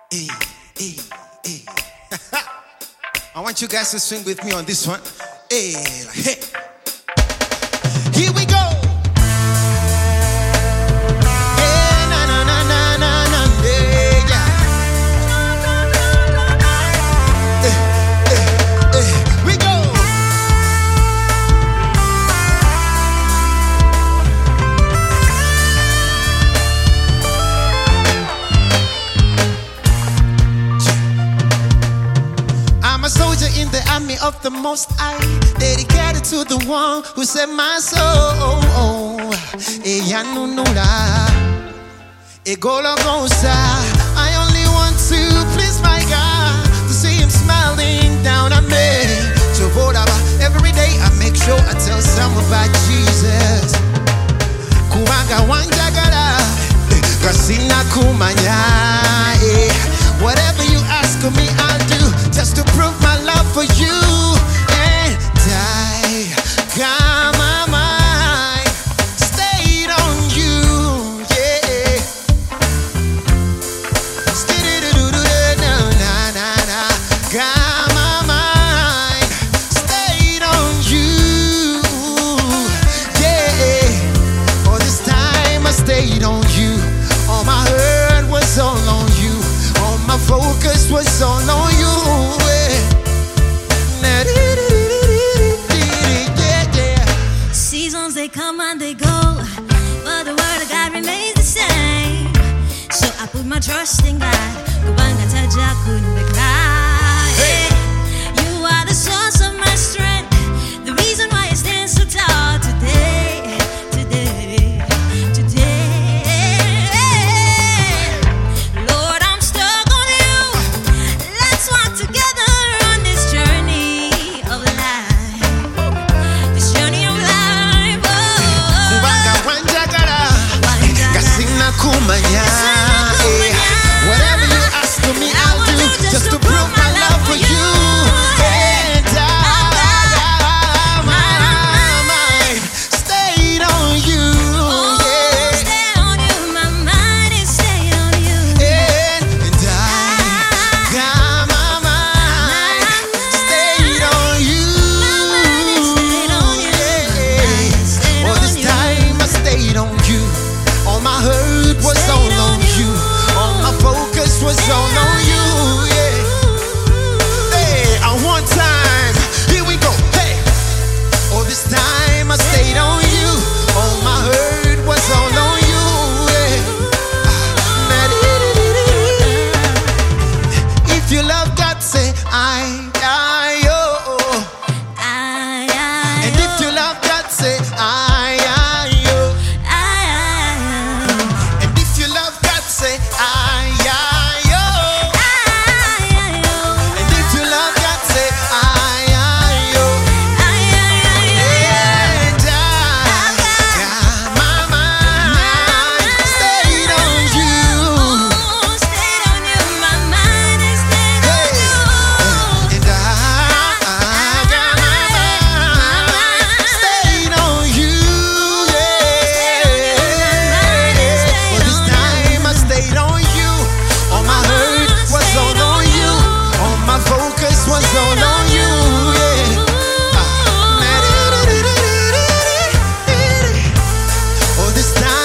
Hey, hey, hey. I want you guys to swing with me on this one. Hey, hey. Here we go. In the army of the Most High, dedicated to the one who set my soul. I only want to please my God, to see Him smiling down at me. So every day I make sure I tell someone about Jesus. Whatever you ask of me, I'll do, just to prove my love for you. And I got my mind stayed on you, yeah. Got my mind stayed on you, yeah. All this time I stayed on you. All my heart was all on you. All my focus was all on you. Seasons they come and they go, but the word of God remains the same. So I put my trust in God. You are the source of my strength, the reason why I stand so tall today. Lord, I'm stuck on you. Let's walk together on this journey of life. This journey of life. Whatever you ask of me, I'll do, just to prove my love for you. And my mind stayed on you. Oh, stay on you. My mind is stayed on you. And I got my mind stayed on you. All this time I stayed on you. All my hurt was all on you. All my focus was all on you, yeah. Hey, one time, here we go, hey. All this time I stayed on you. All my hurt was all on you, yeah. If you love God, say I, oh. And if you love God, say I, oh. And if you love God, say I, oh. And if you love God, say I, oh. And I got my mind stayed on you. And I got my mind stayed on you, yeah. All this time I stayed on you. All my hurt was all on you. All my focus was all on you, yeah. All this time